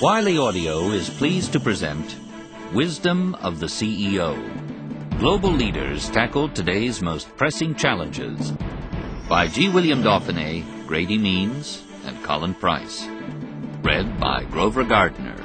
Wiley Audio is pleased to present Wisdom of the CEO. Global Leaders Tackle Today's Most Pressing Challenges by G. William Dauphiné, Grady Means, and Colin Price. Read by Grover Gardner.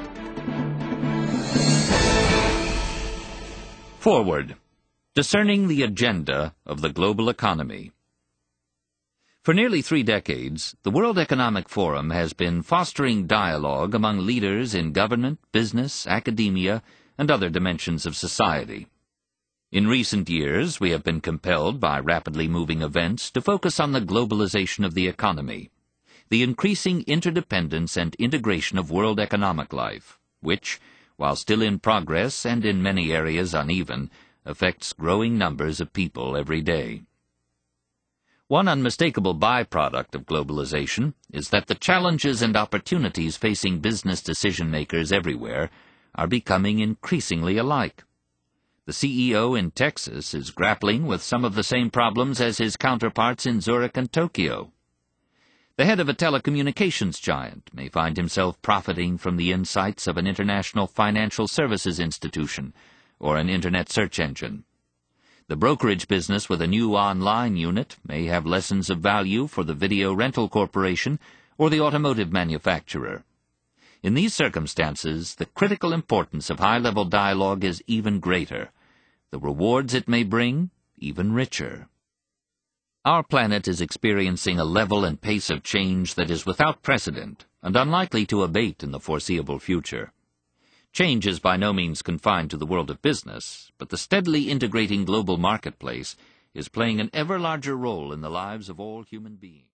Forward. Discerning the Agenda of the Global Economy. For nearly 3 decades, the World Economic Forum has been fostering dialogue among leaders in government, business, academia, and other dimensions of society. In recent years, we have been compelled by rapidly moving events to focus on the globalization of the economy, the increasing interdependence and integration of world economic life, which, while still in progress and in many areas uneven, affects growing numbers of people every day. One unmistakable byproduct of globalization is that the challenges and opportunities facing business decision-makers everywhere are becoming increasingly alike. The CEO in Texas is grappling with some of the same problems as his counterparts in Zurich and Tokyo. The head of a telecommunications giant may find himself profiting from the insights of an international financial services institution or an internet search engine. The brokerage business with a new online unit may have lessons of value for the video rental corporation or the automotive manufacturer. In these circumstances, the critical importance of high-level dialogue is even greater. The rewards it may bring, even richer. Our planet is experiencing a level and pace of change that is without precedent and unlikely to abate in the foreseeable future. Change is by no means confined to the world of business, but the steadily integrating global marketplace is playing an ever larger role in the lives of all human beings.